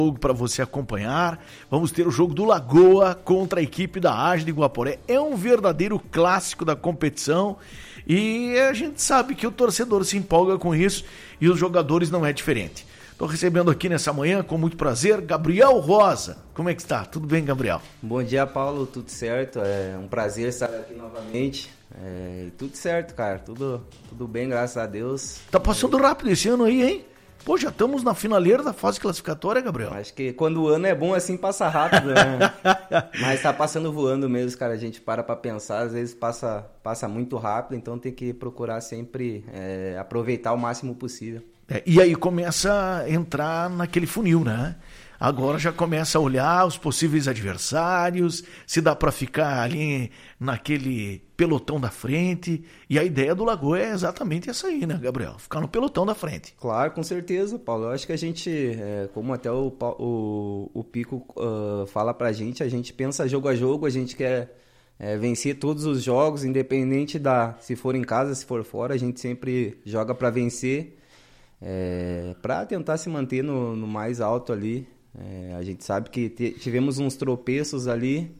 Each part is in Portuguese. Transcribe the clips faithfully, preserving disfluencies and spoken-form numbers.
jogo para você acompanhar. Vamos ter o jogo do Lagoa contra a equipe da Age de Guaporé. É um verdadeiro clássico da competição e a gente sabe que o torcedor se empolga com isso e os jogadores não é diferente. Estou recebendo aqui nessa manhã, com muito prazer, Gabriel Rosa. Como é que está? Tudo bem, Gabriel? Bom dia, Paulo. Tudo certo? É um prazer estar aqui novamente. É, tudo certo, cara. Tudo, tudo bem, graças a Deus. Tá passando rápido esse ano aí, hein? Pô, já estamos na finaleira da fase classificatória, Gabriel. Acho que quando o ano é bom assim, passa rápido, né? Mas tá passando voando mesmo, cara. A gente para pra pensar, às vezes passa, passa muito rápido, então tem que procurar sempre é, aproveitar o máximo possível. É, e aí começa a entrar naquele funil, né? Agora já começa a olhar os possíveis adversários, se dá para ficar ali naquele pelotão da frente. E a ideia do Lagoa é exatamente essa aí, né, Gabriel? Ficar no pelotão da frente. Claro, com certeza, Paulo. Eu acho que a gente, é, como até o, o, o Pico uh, fala pra gente, a gente pensa jogo a jogo, a gente quer é, vencer todos os jogos, independente da se for em casa, se for fora, a gente sempre joga para vencer. É, para tentar se manter no, no mais alto ali. É, a gente sabe que te, tivemos uns tropeços ali,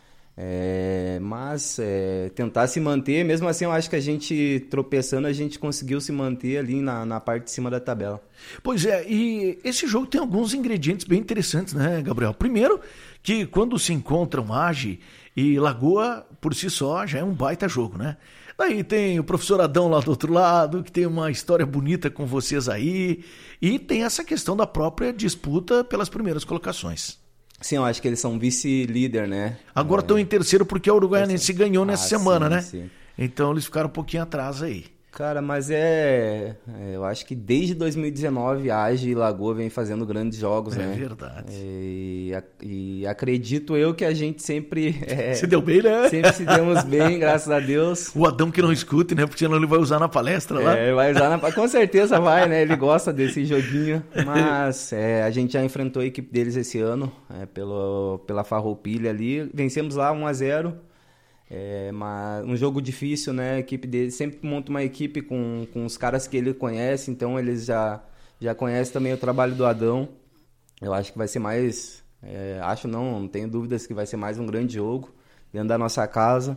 é, mas é, tentar se manter, mesmo assim eu acho que a gente tropeçando, a gente conseguiu se manter ali na, na parte de cima da tabela. Pois é, e esse jogo tem alguns ingredientes bem interessantes, né, Gabriel? Primeiro, que quando se encontram Age e Lagoa, por si só, já é um baita jogo, né? Daí tem o professor Adão lá do outro lado, que tem uma história bonita com vocês aí, e tem essa questão da própria disputa pelas primeiras colocações. Sim, eu acho que eles são vice-líder, né? Agora estão é... em terceiro porque a Uruguaianense é... ganhou nessa ah, semana, sim, né? Sim. Então eles ficaram um pouquinho atrás aí. Cara, mas é... Eu acho que desde dois mil e dezenove a Age e Lagoa vem fazendo grandes jogos, é né? É verdade. E, e acredito eu que a gente sempre... É, se deu bem, né? Sempre se demos bem, graças a Deus. O Adão que não escute, né? Porque senão ele vai usar na palestra lá. É, vai usar na... Com certeza vai, né? Ele gosta desse joguinho. Mas é, a gente já enfrentou a equipe deles esse ano, é, pelo, pela Farroupilha ali. Vencemos lá um a zero. É, mas um jogo difícil, né? A equipe dele sempre monta uma equipe com, com os caras que ele conhece, então eles já, já conhecem também o trabalho do Adão. Eu acho que vai ser mais... É, acho não, não tenho dúvidas que vai ser mais um grande jogo dentro da nossa casa.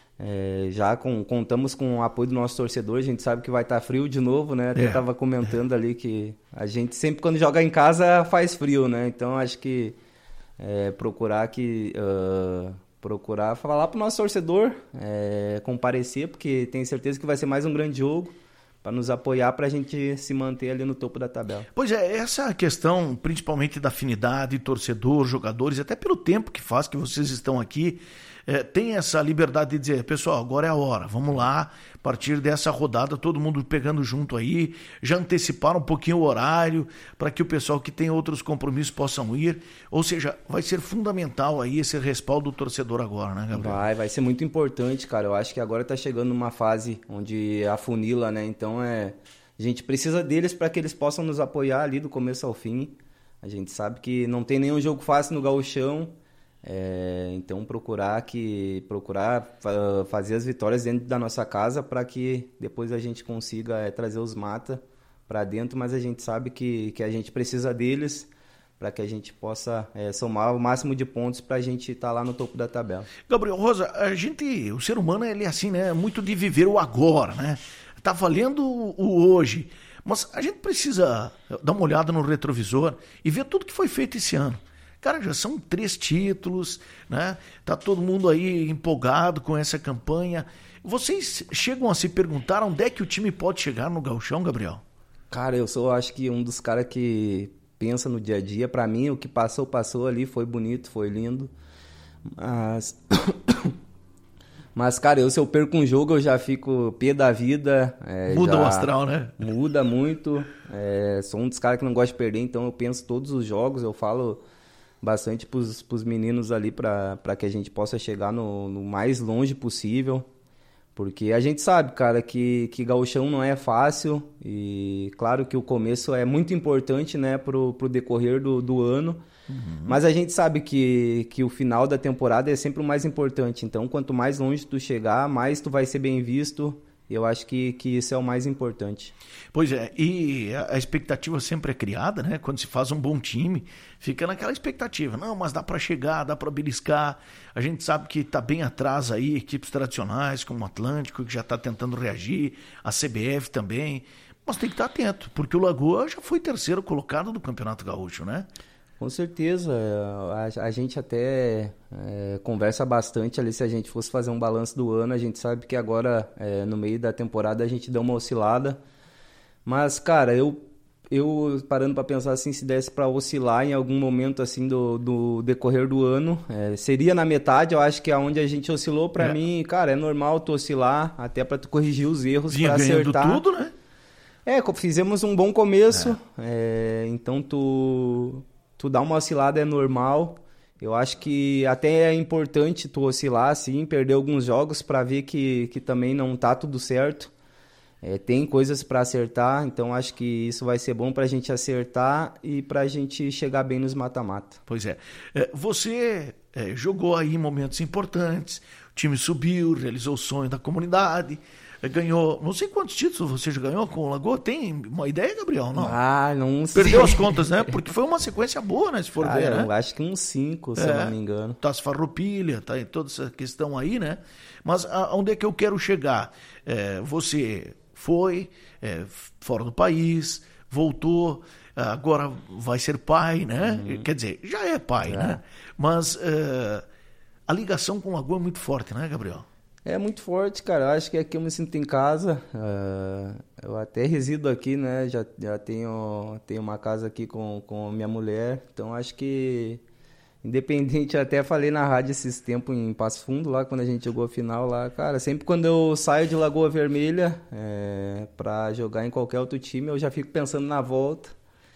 É, já com, contamos com o apoio do nosso torcedor, a gente sabe que vai estar frio de novo, né? Até estava é. comentando ali que a gente sempre quando joga em casa faz frio, né? Então acho que é, procurar que... Uh, procurar falar pro nosso torcedor é, comparecer, porque tenho certeza que vai ser mais um grande jogo para nos apoiar, para a gente se manter ali no topo da tabela. Pois é, essa questão principalmente da afinidade, torcedor, jogadores, até pelo tempo que faz que vocês estão aqui, é, tem essa liberdade de dizer, pessoal, agora é a hora, vamos lá, a partir dessa rodada, todo mundo pegando junto aí, já antecipar um pouquinho o horário, para que o pessoal que tem outros compromissos possam ir, ou seja, vai ser fundamental aí esse respaldo do torcedor agora, né, Gabriel? Vai, vai ser muito importante, cara, eu acho que agora tá chegando numa fase onde afunila, né, então é, a gente precisa deles para que eles possam nos apoiar ali do começo ao fim, a gente sabe que não tem nenhum jogo fácil no gauchão. É, então procurar que procurar uh, fazer as vitórias dentro da nossa casa para que depois a gente consiga é, trazer os mata para dentro, mas a gente sabe que, que a gente precisa deles para que a gente possa é, somar o máximo de pontos para a gente estar tá lá no topo da tabela. Gabriel Rosa, a gente, o ser humano ele é assim, né, muito de viver o agora, né? Tá valendo o hoje, mas a gente precisa dar uma olhada no retrovisor e ver tudo que foi feito esse ano. Cara, já são três títulos, né? Tá todo mundo aí empolgado com essa campanha. Vocês chegam a se perguntar onde é que o time pode chegar no gauchão, Gabriel? Cara, eu sou, acho que um dos caras que pensa no dia a dia. Pra mim, o que passou, passou ali, foi bonito, foi lindo. Mas, mas cara, eu, se eu perco um jogo, eu já fico pé da vida. É, muda o astral, né? Muda muito. É, sou um dos caras que não gosta de perder, então eu penso todos os jogos, eu falo... bastante pros, pros meninos ali para que a gente possa chegar no, no mais longe possível, porque a gente sabe, cara, que, que gauchão não é fácil e claro que o começo é muito importante, né, pro, pro decorrer do, do ano, uhum. Mas a gente sabe que, que o final da temporada é sempre o mais importante, então quanto mais longe tu chegar, mais tu vai ser bem visto Eu acho que, que isso é o mais importante. Pois é, e a expectativa sempre é criada, né? Quando se faz um bom time, fica naquela expectativa. Não, mas dá para chegar, dá para beliscar. A gente sabe que está bem atrás aí, equipes tradicionais como o Atlântico, que já está tentando reagir, a C B F também. Mas tem que estar atento, porque o Lagoa já foi terceiro colocado do Campeonato Gaúcho, né? Com certeza, a, a gente até é, conversa bastante ali, se a gente fosse fazer um balanço do ano, a gente sabe que agora, é, no meio da temporada, a gente deu uma oscilada, mas, cara, eu, eu parando para pensar assim, se desse para oscilar em algum momento assim do, do decorrer do ano, é, seria na metade, eu acho que é onde a gente oscilou, para é. mim, cara, é normal tu oscilar, até para tu corrigir os erros, para acertar. Tudo, né? É, fizemos um bom começo, é. É, então tu... Tu dar uma oscilada é normal. Eu acho que até é importante tu oscilar, assim, perder alguns jogos para ver que, que também não tá tudo certo. É, tem coisas para acertar, então acho que isso vai ser bom para a gente acertar e para a gente chegar bem nos mata-mata. Pois é. Você é, jogou aí em momentos importantes, o time subiu, realizou o sonho da comunidade, ganhou, não sei quantos títulos você já ganhou com o Lagoa, tem uma ideia, Gabriel? Não. Ah, não sei. Perdeu as contas, né? Porque foi uma sequência boa, né? Se for ah, ver, eu né? acho que uns cinco, se é, eu não me engano. Taça Farroupilha, tá em toda essa questão aí, né? Mas aonde é que eu quero chegar? É, você foi é, fora do país, voltou, agora vai ser pai, né? Uhum. Quer dizer, já é pai, é. né? Mas é, a ligação com o Lagoa é muito forte, né, Gabriel? É muito forte, cara. Eu acho que aqui eu me sinto em casa. Uh, eu até resido aqui, né? Já, já tenho, tenho uma casa aqui com, com minha mulher. Então, acho que, independente, eu até falei na rádio esses tempos em Passo Fundo, lá quando a gente jogou a final lá. Cara, sempre quando eu saio de Lagoa Vermelha é, pra jogar em qualquer outro time, eu já fico pensando na volta.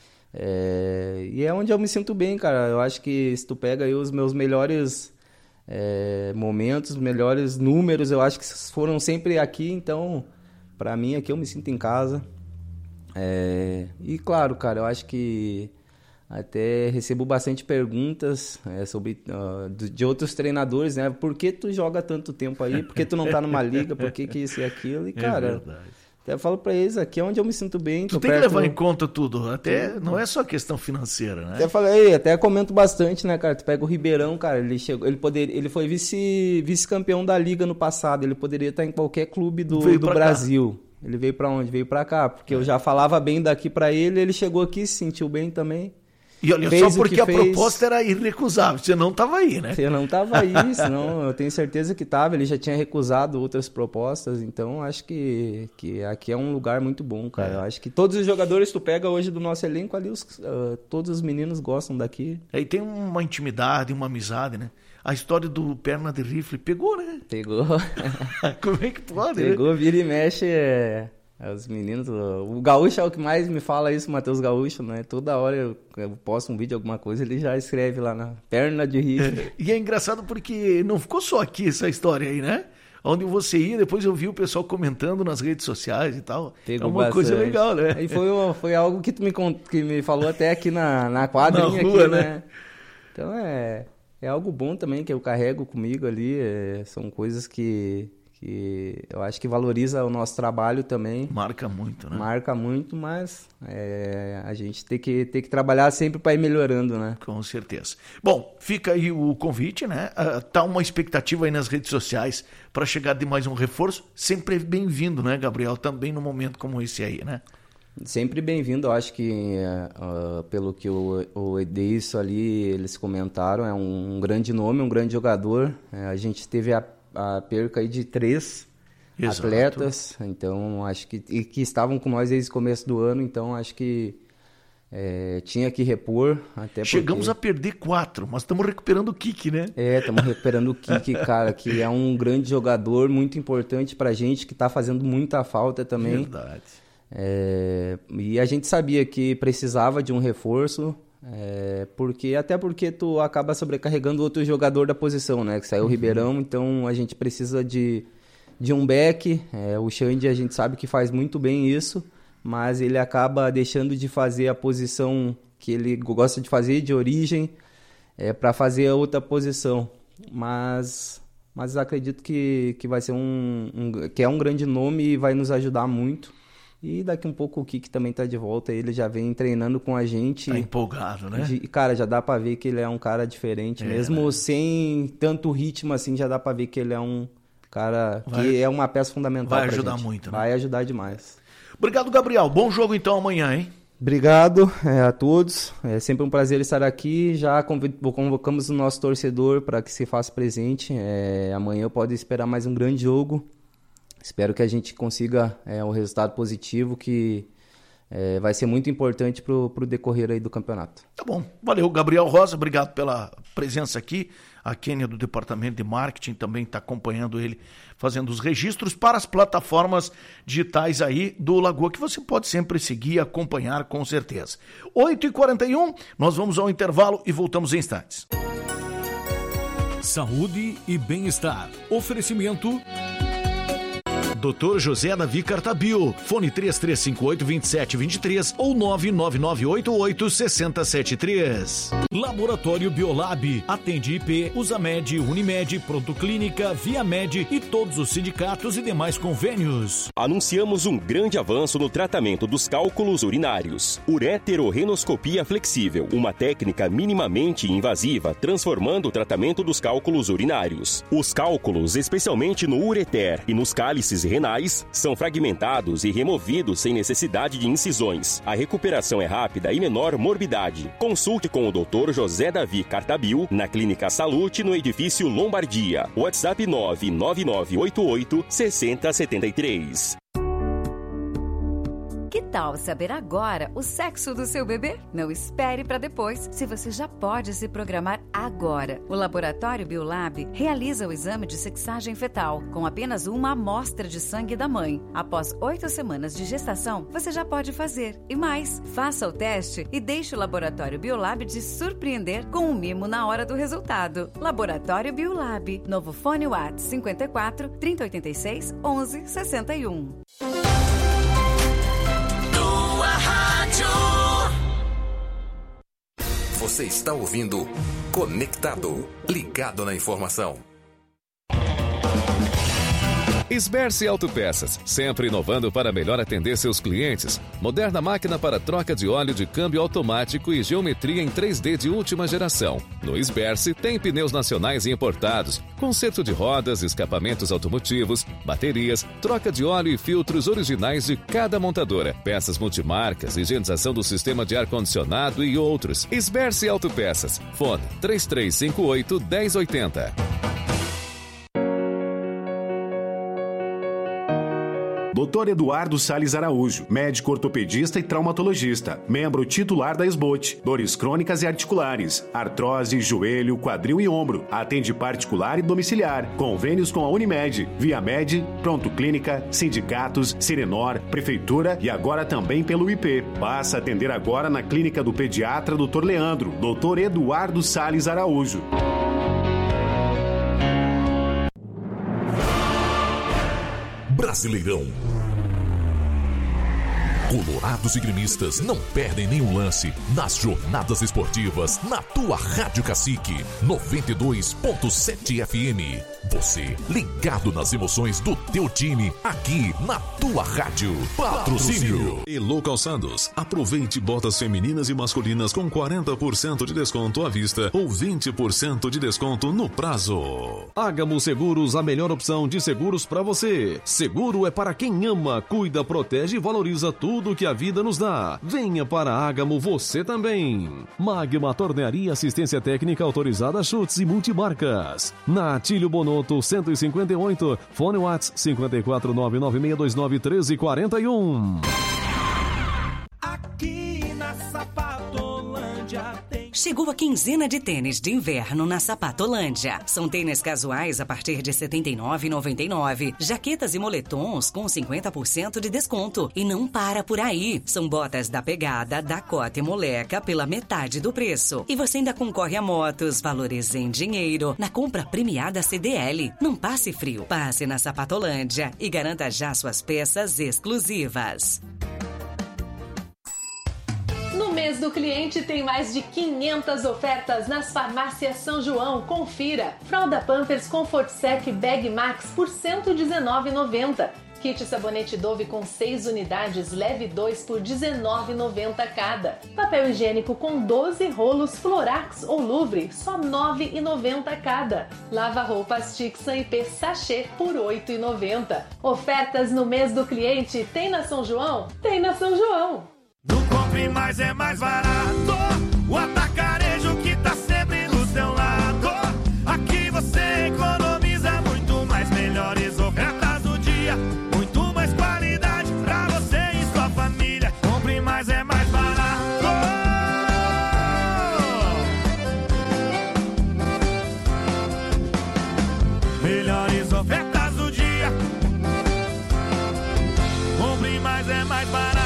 É, e é onde eu me sinto bem, cara. Eu acho que se tu pega aí os meus melhores... É, momentos, melhores números, eu acho que foram sempre aqui, então pra mim aqui eu me sinto em casa. É, e claro, cara, eu acho que até recebo bastante perguntas é, sobre, uh, de outros treinadores, né? Por que tu joga tanto tempo aí? Por que tu não tá numa liga? Por que que isso e aquilo? E cara... É verdade. Até falo pra eles, aqui é onde eu me sinto bem. Tu tem perto... que levar em conta tudo, até não é só questão financeira, né? Até falei, até comento bastante, né, cara? Tu pega o Ribeirão, cara, ele chegou, ele poderia, ele foi vice, vice-campeão da liga no passado, ele poderia estar em qualquer clube do, do Brasil. Cá. Ele veio pra onde? Veio pra cá, porque é. eu já falava bem daqui pra ele, ele chegou aqui, se sentiu bem também. E olha fez só porque a fez... proposta era irrecusável, você não estava aí, né? Você não estava aí, senão eu tenho certeza que estava, ele já tinha recusado outras propostas, então acho que, que aqui é um lugar muito bom, cara. É. Eu acho que todos os jogadores que tu pega hoje do nosso elenco ali, os, uh, todos os meninos gostam daqui. Aí tem uma intimidade, uma amizade, né? A história do perna de rifle pegou, né? Pegou. Como é que pode? Pegou, né? Vira e mexe... É... Os meninos, o Gaúcho é o que mais me fala isso, o Matheus Gaúcho, né? Toda hora eu, eu posto um vídeo, alguma coisa, ele já escreve lá na perna de rifle. É, e é engraçado porque não ficou só aqui essa história aí, né? Onde você ia, depois eu vi o pessoal comentando nas redes sociais e tal. Pegou é uma bastante. Coisa legal, né? E foi, uma, foi algo que tu me, que me falou até aqui na, na quadrinha, na rua, aqui, né? né? Então é, é algo bom também que eu carrego comigo ali, é, são coisas que... que eu acho que valoriza o nosso trabalho também. Marca muito, né? Marca muito, mas é, a gente tem que, tem que trabalhar sempre para ir melhorando, né? Com certeza. Bom, fica aí o convite, né? Uh, tá uma expectativa aí nas redes sociais para chegar de mais um reforço. Sempre bem-vindo, né, Gabriel? Também num momento como esse aí, né? Sempre bem-vindo. Eu acho que, uh, pelo que o, o Edilson ali, eles comentaram, é um, um grande nome, um grande jogador. É, a gente teve a a perca aí de três Exato. atletas, então acho que, e que estavam com nós desde o começo do ano, então acho que é, tinha que repor. Até Chegamos porque... a perder quatro, mas estamos recuperando o Kiki, né? É, estamos recuperando o Kiki, cara, que é um grande jogador, muito importante pra gente, que tá fazendo muita falta também. Verdade. É, e a gente sabia que precisava de um reforço. É, porque, até porque tu acaba sobrecarregando outro jogador da posição, né? Que saiu o uhum. Ribeirão, então a gente precisa de, de um back. É, o Xande a gente sabe que faz muito bem isso, mas ele acaba deixando de fazer a posição que ele gosta de fazer, de origem, é, para fazer a outra posição. Mas mas acredito que, que vai ser um, um... que é um grande nome e vai nos ajudar muito. E daqui um pouco o Kiki também tá de volta, ele já vem treinando com a gente. Tá empolgado, né? E, cara, já dá pra ver que ele é um cara diferente, é, mesmo né? sem tanto ritmo assim, já dá pra ver que ele é um cara vai, que é uma peça fundamental pra gente. Vai ajudar muito, né? Vai ajudar demais. Obrigado, Gabriel. Bom jogo então amanhã, hein? Obrigado é, a todos, é sempre um prazer estar aqui, já convocamos o nosso torcedor para que se faça presente, é, amanhã pode esperar mais um grande jogo, espero que a gente consiga é, um resultado positivo que é, vai ser muito importante para o decorrer aí do campeonato. Tá bom, valeu Gabriel Rosa, obrigado pela presença aqui, a Kênia do Departamento de Marketing também está acompanhando ele, fazendo os registros para as plataformas digitais aí do Lagoa, que você pode sempre seguir e acompanhar com certeza. oito e quarenta e um, nós vamos ao intervalo e voltamos em instantes. Saúde e bem-estar. Oferecimento... doutor José Davi Cartabio, fone três três cinco oito, dois sete dois três ou nove nove nove oito oito seis zero sete três. Laboratório Biolab, atende I P, Usamed, Unimed, Pronto Clínica, Viamed e todos os sindicatos e demais convênios. Anunciamos um grande avanço no tratamento dos cálculos urinários. Ureterorrenoscopia flexível, uma técnica minimamente invasiva, transformando o tratamento dos cálculos urinários. Os cálculos, especialmente no ureter e nos cálices renais, são fragmentados e removidos sem necessidade de incisões. A recuperação é rápida e menor morbidade. Consulte com o doutor José Davi Cartabio na Clínica Salute, no edifício Lombardia. WhatsApp nove nove nove oito oito seis zero sete três. Que tal saber agora o sexo do seu bebê? Não espere para depois, se você já pode se programar agora. O Laboratório Biolab realiza o exame de sexagem fetal com apenas uma amostra de sangue da mãe. Após oito semanas de gestação, você já pode fazer. E mais, faça o teste e deixe o Laboratório Biolab te surpreender com um mimo na hora do resultado. Laboratório Biolab. Novo fone WhatsApp cinquenta e quatro, trinta e oitenta e seis, onze sessenta e um. Você está ouvindo Conectado, ligado na informação. Sberse Autopeças, sempre inovando para melhor atender seus clientes. Moderna máquina para troca de óleo de câmbio automático e geometria em três D de última geração. No Sberse tem pneus nacionais e importados, conserto de rodas, escapamentos automotivos, baterias, troca de óleo e filtros originais de cada montadora, peças multimarcas, higienização do sistema de ar-condicionado e outros. Sberse Autopeças. Fone três três cinco oito, um zero oito zero. doutor Eduardo Salles Araújo, médico ortopedista e traumatologista, membro titular da S B O T, dores crônicas e articulares, artrose, joelho, quadril e ombro, atende particular e domiciliar, convênios com a Unimed, Viamed, Pronto Clínica, sindicatos, Sirenor, Prefeitura e agora também pelo I P. Passa a atender agora na clínica do pediatra doutor Leandro, doutor Eduardo Salles Araújo. Brasileirão. Colorados e gremistas não perdem nenhum lance nas jornadas esportivas na tua Rádio Cacique noventa e dois ponto sete F M. Você ligado nas emoções do teu time aqui na tua rádio. Patrocínio Elo Calçados. Aproveite botas femininas e masculinas com quarenta por cento de desconto à vista ou vinte por cento de desconto no prazo. Ágamo Seguros, a melhor opção de seguros para você. Seguro é para quem ama, cuida, protege e valoriza tudo que a vida nos dá. Venha para Ágamo você também. Magma Tornearia, assistência técnica autorizada, chutes e multimarcas. Na Atílio Bonotto cento e cinquenta e oito, fone WhatsApp cinco quatro nove nove seis dois nove um três quatro um. Aqui na Sapatolândia tem... Chegou a quinzena de tênis de inverno na Sapatolândia. São tênis casuais a partir de setenta e nove reais e noventa e nove centavos, jaquetas e moletons com cinquenta por cento de desconto. E não para por aí. São botas da Pegada, Dakota e Moleca pela metade do preço. E você ainda concorre a motos, valores em dinheiro, na compra premiada C D L. Não passe frio. Passe na Sapatolândia e garanta já suas peças exclusivas. No mês mês do cliente tem mais de quinhentas ofertas nas farmácias São João. Confira. Fralda Pampers Comfort Sec Bag Max por cento e dezenove reais e noventa centavos. Kit sabonete Dove com seis unidades, leve dois por dezenove reais e noventa centavos cada. Papel higiênico com doze rolos Florax ou Louvre, só nove reais e noventa centavos cada. Lava-roupas Tixan I P Sachê por oito reais e noventa centavos. Ofertas no mês do cliente tem na São João? Tem na São João. No Compre Mais é mais barato. O atacarejo que tá sempre do seu lado. Aqui você economiza muito mais, melhores ofertas do dia. Muito mais qualidade pra você e sua família. Compre Mais é mais barato. Melhores ofertas do dia. Compre Mais é mais barato.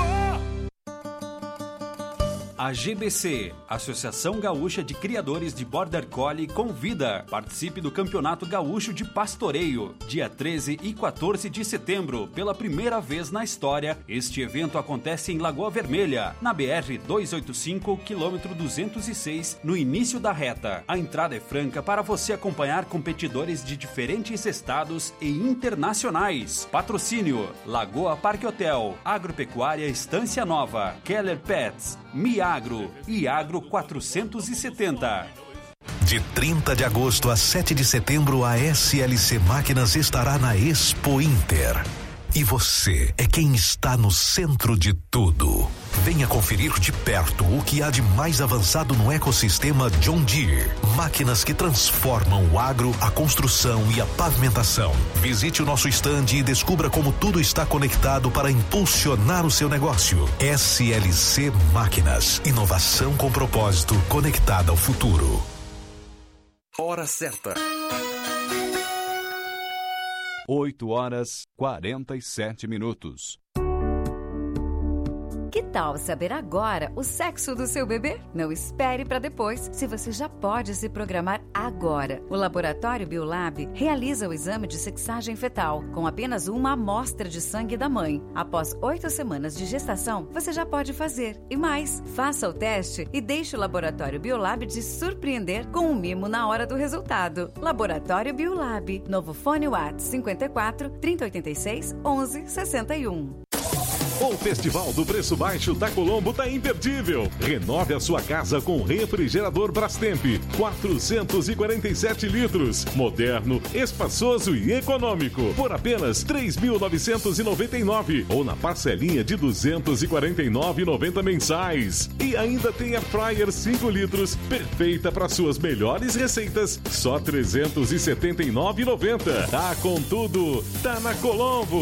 A G B C, Associação Gaúcha de Criadores de Border Collie, convida. Participe do Campeonato Gaúcho de Pastoreio, dia treze e quatorze de setembro. Pela primeira vez na história, este evento acontece em Lagoa Vermelha, na B R duzentos e oitenta e cinco, quilômetro duzentos e seis, no início da reta. A entrada é franca para você acompanhar competidores de diferentes estados e internacionais. Patrocínio: Lagoa Parque Hotel, Agropecuária Estância Nova, Keller Pets, Miagro e Agro quatrocentos e setenta. De trinta de agosto a sete de setembro, a S L C Máquinas estará na Expo Inter. E você é quem está no centro de tudo. Venha conferir de perto o que há de mais avançado no ecossistema John Deere. Máquinas que transformam o agro, a construção e a pavimentação. Visite o nosso estande e descubra como tudo está conectado para impulsionar o seu negócio. S L C Máquinas. Inovação com propósito, conectada ao futuro. Hora certa. oito horas quarenta e sete minutos. Que tal saber agora o sexo do seu bebê? Não espere para depois, se você já pode se programar agora. O Laboratório Biolab realiza o exame de sexagem fetal com apenas uma amostra de sangue da mãe. Após oito semanas de gestação, você já pode fazer. E mais, faça o teste e deixe o Laboratório Biolab te surpreender com um mimo na hora do resultado. Laboratório Biolab. Novo fone WhatsApp cinquenta e quatro, trinta e oitenta e seis, onze sessenta e um. O Festival do Preço Baixo da Colombo tá imperdível. Renove a sua casa com refrigerador Brastemp, quatrocentos e quarenta e sete litros, moderno, espaçoso e econômico, por apenas três mil novecentos e noventa e nove reais ou na parcelinha de duzentos e quarenta e nove reais e noventa centavos mensais. E ainda tem a Fryer cinco litros, perfeita para suas melhores receitas, só trezentos e setenta e nove reais e noventa centavos. Tá com tudo, tá na Colombo.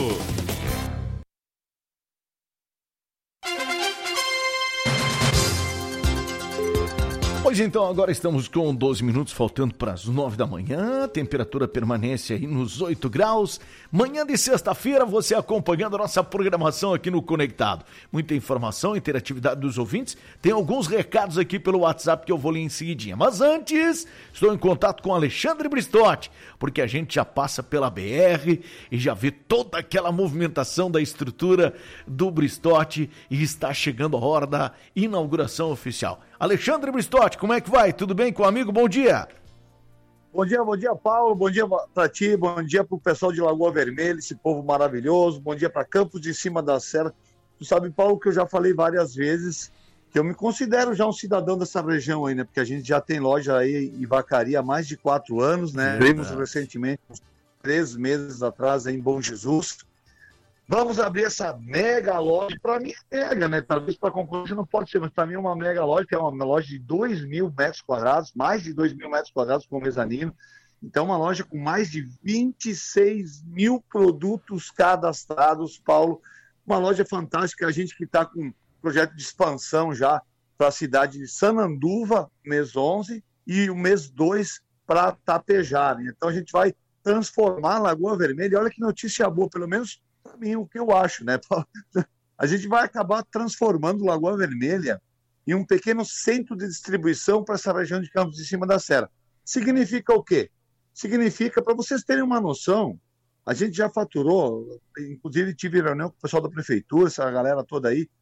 Pois então, agora estamos com doze minutos faltando para as nove da manhã, temperatura permanece aí nos oito graus. Manhã de sexta-feira, você acompanhando a nossa programação aqui no Conectado. Muita informação, interatividade dos ouvintes. Tem alguns recados aqui pelo WhatsApp que eu vou ler em seguidinha. Mas antes, estou em contato com Alexandre Bristotti, porque a gente já passa pela B R e já vê toda aquela movimentação da estrutura do Bristotti e está chegando a hora da inauguração oficial. Alexandre Bristotti, como é que vai? Tudo bem com o amigo? Bom dia. Bom dia, bom dia, Paulo. Bom dia para ti, bom dia para o pessoal de Lagoa Vermelha, esse povo maravilhoso. Bom dia para Campos de Cima da Serra. Tu sabe, Paulo, que eu já falei várias vezes que eu me considero já um cidadão dessa região aí, né? Porque a gente já tem loja aí em Vacaria há mais de quatro anos, né? Vimos recentemente, uns três meses atrás, em Bom Jesus. Vamos abrir essa mega loja. Para mim é mega, né? Talvez para a concorrência não pode ser, mas para mim é uma mega loja, que é uma loja de dois mil metros quadrados, mais de dois mil metros quadrados com mezanino. Então, uma loja com mais de vinte e seis mil produtos cadastrados, Paulo. Uma loja fantástica. A gente que está com um projeto de expansão já para a cidade de Sananduva, mês onze, e o mês dois para Tapejara. Então, a gente vai transformar a Lagoa Vermelha. E olha que notícia boa, pelo menos para mim, o que eu acho, né? A gente vai acabar transformando Lagoa Vermelha em um pequeno centro de distribuição para essa região de Campos de Cima da Serra. Significa o quê? Significa, para vocês terem uma noção, a gente já faturou, inclusive tive reunião com o pessoal da prefeitura, essa galera toda aí,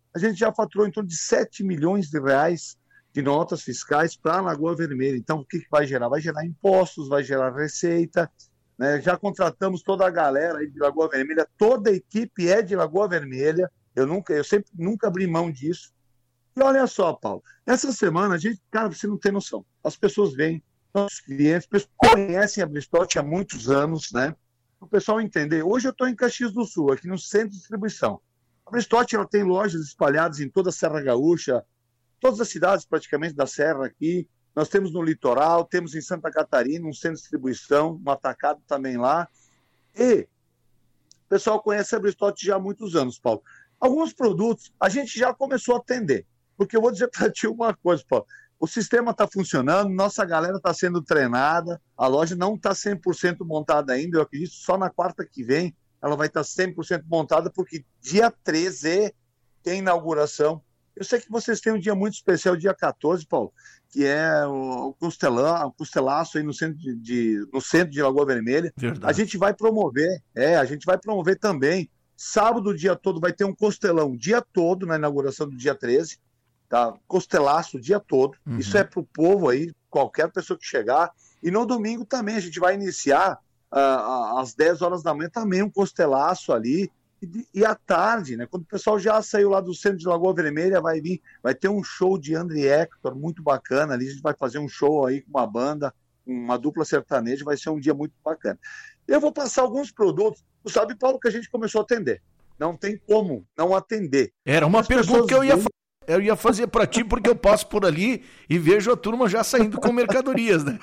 a gente já faturou em torno de sete milhões de reais de notas fiscais para a Lagoa Vermelha. Então, o que, que vai gerar? Vai gerar impostos, vai gerar receita, né? Já contratamos toda a galera aí de Lagoa Vermelha, toda a equipe é de Lagoa Vermelha, eu, nunca, eu sempre nunca abri mão disso. E olha só, Paulo, essa semana, a gente, cara, você não tem noção, as pessoas vêm, nossos clientes, pessoas conhecem a Bristotti há muitos anos, né? O pessoal entender. Hoje eu estou em Caxias do Sul, aqui no centro de distribuição. A Bristotti, ela tem lojas espalhadas em toda a Serra Gaúcha, todas as cidades praticamente da Serra aqui. Nós temos no litoral, temos em Santa Catarina um centro de distribuição, um atacado também lá. E o pessoal conhece a Bristotti já há muitos anos, Paulo. Alguns produtos a gente já começou a atender. Porque eu vou dizer para ti uma coisa, Paulo. O sistema está funcionando, nossa galera está sendo treinada, a loja não está cem por cento montada ainda, eu acredito só na quarta que vem ela vai estar cem por cento montada, porque dia treze tem inauguração. Eu sei que vocês têm um dia muito especial, dia quatorze, Paulo, que é o, costelão, o costelaço aí no centro de, de, no centro de Lagoa Vermelha. Verdade. A gente vai promover, é, a gente vai promover também, sábado o dia todo vai ter um costelão o dia todo, na inauguração do dia treze, tá? Costelaço o dia todo, uhum. Isso é pro povo aí, qualquer pessoa que chegar, e no domingo também a gente vai iniciar uh, às dez horas da manhã também um costelaço ali, e, e à tarde, né, quando o pessoal já saiu lá do centro de Lagoa Vermelha, vai vir, vai ter um show de André Hector, muito bacana ali, a gente vai fazer um show aí com uma banda, uma dupla sertaneja, vai ser um dia muito bacana. Eu vou passar alguns produtos, tu sabe, Paulo, que a gente começou a atender, não tem como não atender. Era uma As pergunta que eu ia vêm... Eu ia fazer para ti, porque eu passo por ali e vejo a turma já saindo com mercadorias, né?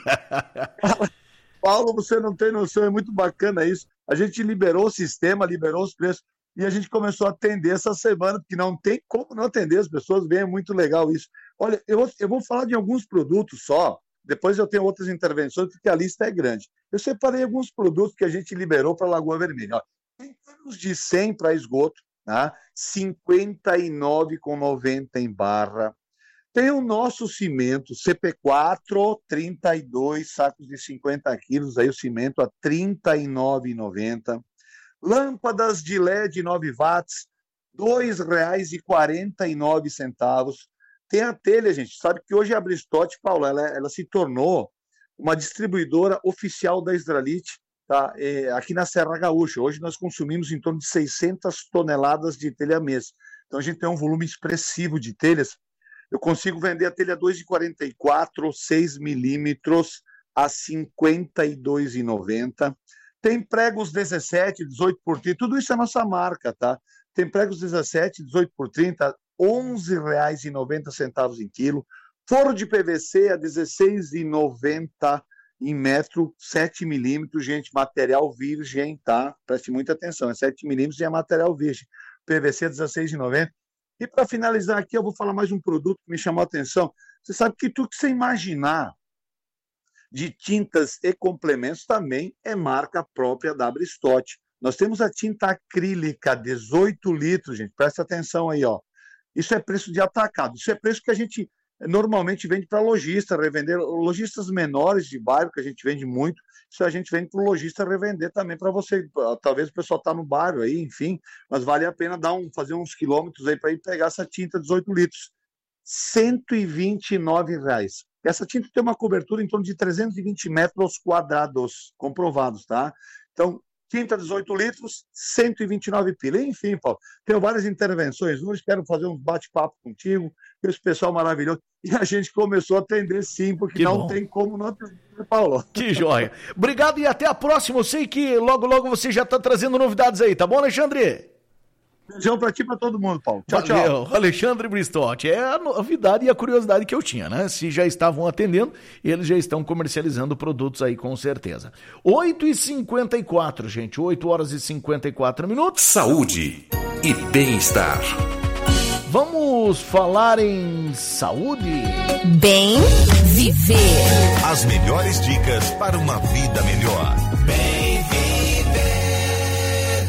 Paulo, você não tem noção, é muito bacana isso. A gente liberou o sistema, liberou os preços e a gente começou a atender essa semana, porque não tem como não atender as pessoas, bem, é muito legal isso. Olha, eu, eu vou falar de alguns produtos só, depois eu tenho outras intervenções, porque a lista é grande. Eu separei alguns produtos que a gente liberou para a Lagoa Vermelha. Ó, tem canos de cem para esgoto, tá? cinquenta e nove reais e noventa centavos em barra. Tem o nosso cimento C P quatro, trinta e dois sacos de cinquenta quilos, aí o cimento a trinta e nove reais e noventa centavos. Lâmpadas de L E D nove watts, dois reais e quarenta e nove centavos. Tem a telha, gente. Sabe que hoje a Bristotti, Paulo, ela, ela se tornou uma distribuidora oficial da Hydralite, tá? É, aqui na Serra Gaúcha. Hoje nós consumimos em torno de seiscentas toneladas de telha mês. Então a gente tem um volume expressivo de telhas. Eu consigo vender a telha dois e quarenta e quatro, seis milímetros a cinquenta e dois reais e noventa centavos. Tem pregos dezessete, dezoito por trinta, tudo isso é nossa marca, tá? Tem pregos dezessete, dezoito por trinta, onze reais e noventa centavos em quilo. Forro de P V C a dezesseis reais e noventa centavos em metro, sete milímetros, gente, material virgem, tá? Preste muita atenção, é sete milímetros e é material virgem. P V C dezesseis reais e noventa centavos. E para finalizar aqui, eu vou falar mais um produto que me chamou a atenção. Você sabe que tudo que você imaginar de tintas e complementos também é marca própria da Bristotti. Nós temos a tinta acrílica, dezoito litros, gente, presta atenção aí, ó. Isso é preço de atacado, isso é preço que a gente normalmente vende para lojista, revender, lojistas menores de bairro, que a gente vende muito, isso a gente vende para o lojista revender também para você. Talvez o pessoal está no bairro aí, enfim, mas vale a pena dar um, fazer uns quilômetros aí para ir pegar essa tinta dezoito litros. cento e vinte e nove reais. Essa tinta tem uma cobertura em torno de trezentos e vinte metros quadrados, comprovados, tá? Então, tinta dezoito litros, cento e vinte e nove pila. Enfim, Paulo, tenho várias intervenções. Hoje quero fazer um bate-papo contigo, com esse pessoal maravilhoso. E a gente começou a atender sim, porque que não bom. Tem como não atender, Paulo. Que joia. Obrigado e até a próxima. Eu sei que logo, logo você já está trazendo novidades aí, tá bom, Alexandre? Beijão pra ti e pra todo mundo, Paulo. Tchau, Valeu. tchau. Alexandre Bristotti. É a novidade e a curiosidade que eu tinha, né? Se já estavam atendendo, eles já estão comercializando produtos aí, com certeza. oito e cinquenta e quatro, gente. oito horas e cinquenta e quatro minutos. Saúde e bem-estar. Vamos falar em saúde? Bem viver. As melhores dicas para uma vida melhor. Bem viver.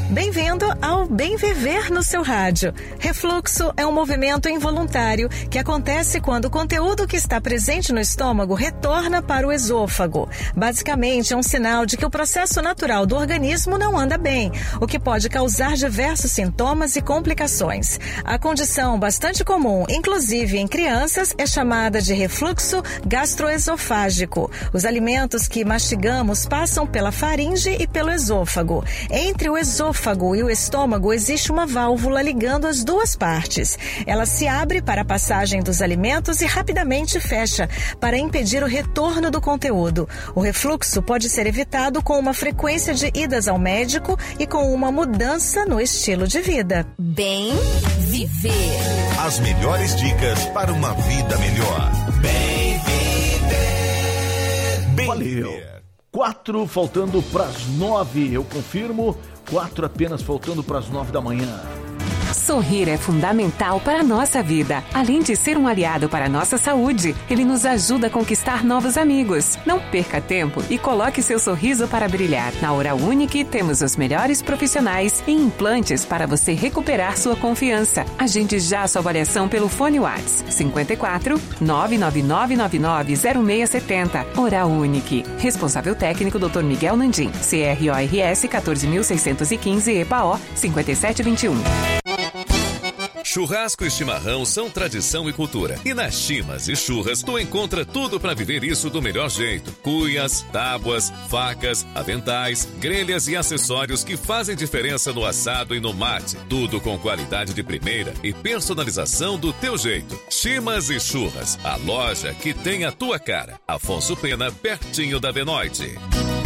Bem-vindo ao Bem Viver no seu rádio. Refluxo é um movimento involuntário que acontece quando o conteúdo que está presente no estômago retorna para o esôfago. Basicamente, é um sinal de que o processo natural do organismo não anda bem, o que pode causar diversos sintomas e complicações. A condição bastante comum, inclusive em crianças, é chamada de refluxo gastroesofágico. Os alimentos que mastigamos passam pela faringe e pelo esôfago. Entre o esôfago e o estômago existe uma válvula ligando as duas partes. Ela se abre para a passagem dos alimentos e rapidamente fecha para impedir o retorno do conteúdo. O refluxo pode ser evitado com uma frequência de idas ao médico e com uma mudança no estilo de vida. Bem viver. As melhores dicas para uma vida melhor. Bem viver. Bem Valeu. Viver. Quatro faltando para as nove, eu confirmo. Quatro apenas faltando para as nove da manhã. Sorrir é fundamental para a nossa vida. Além de ser um aliado para a nossa saúde, ele nos ajuda a conquistar novos amigos. Não perca tempo e coloque seu sorriso para brilhar. Na Oral Unique temos os melhores profissionais e implantes para você recuperar sua confiança. Agende já a sua avaliação pelo fone WhatsApp cinco quatro nove nove nove nove nove zero seis sete zero. Oral Unique. Responsável técnico doutor Miguel Nandim. C R O R S quatorze mil seiscentos e quinze E P A O cinquenta e sete vinte e um. Churrasco e chimarrão são tradição e cultura. E nas Chimas e Churras, tu encontra tudo para viver isso do melhor jeito. Cuias, tábuas, facas, aventais, grelhas e acessórios que fazem diferença no assado e no mate. Tudo com qualidade de primeira e personalização do teu jeito. Chimas e Churras, a loja que tem a tua cara. Afonso Pena, pertinho da Benoite.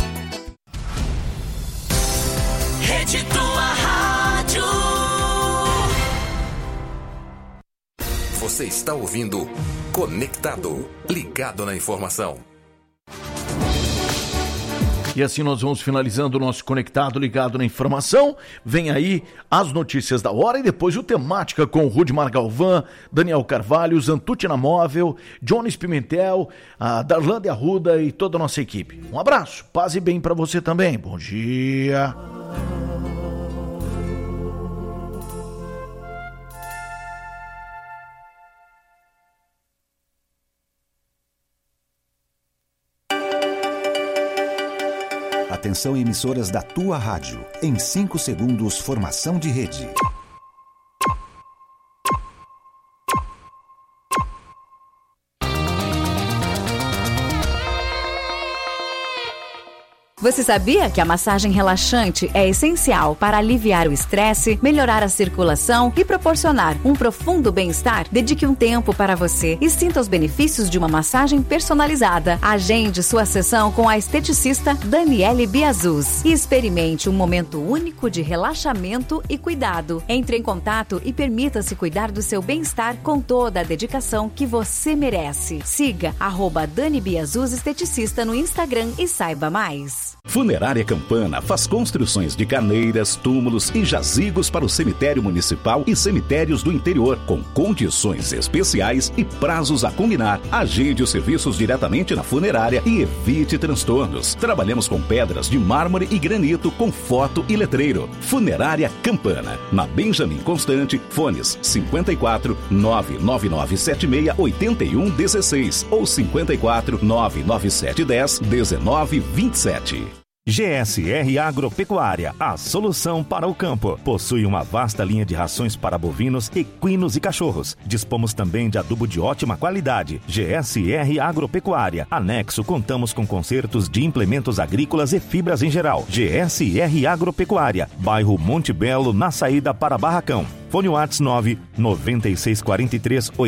Rede Tua Rádio. Você está ouvindo Conectado, ligado na informação. E assim nós vamos finalizando o nosso Conectado, ligado na informação. Vem aí as notícias da hora e depois o Temática com o Rudimar Galvão, Daniel Carvalho, Zantucci na Móvel, Jones Pimentel, a Darlande Arruda e toda a nossa equipe. Um abraço, paz e bem para você também. Bom dia. Atenção, emissoras da Tua Rádio. Em cinco segundos, formação de rede. Você sabia que a massagem relaxante é essencial para aliviar o estresse, melhorar a circulação e proporcionar um profundo bem-estar? Dedique um tempo para você e sinta os benefícios de uma massagem personalizada. Agende sua sessão com a esteticista Daniele Biazuz e experimente um momento único de relaxamento e cuidado. Entre em contato e permita-se cuidar do seu bem-estar com toda a dedicação que você merece. Siga arroba Dani Biazuz Esteticista no Instagram e saiba mais. Funerária Campana faz construções de carneiras, túmulos e jazigos para o cemitério municipal e cemitérios do interior, com condições especiais e prazos a combinar. Agende os serviços diretamente na funerária e evite transtornos. Trabalhamos com pedras de mármore e granito com foto e letreiro. Funerária Campana, na Benjamin Constante, fones cinco quatro nove nove nove sete seis oito um um seis ou cinco quatro nove nove sete um zero um nove dois sete. G S R Agropecuária, a solução para o campo. Possui uma vasta linha de rações para bovinos, equinos e cachorros. Dispomos também de adubo de ótima qualidade. G S R Agropecuária. Anexo, contamos com consertos de implementos agrícolas e fibras em geral. G S R Agropecuária, bairro Monte Belo, na saída para Barracão. Fone WhatsApp nove nove seis quatro três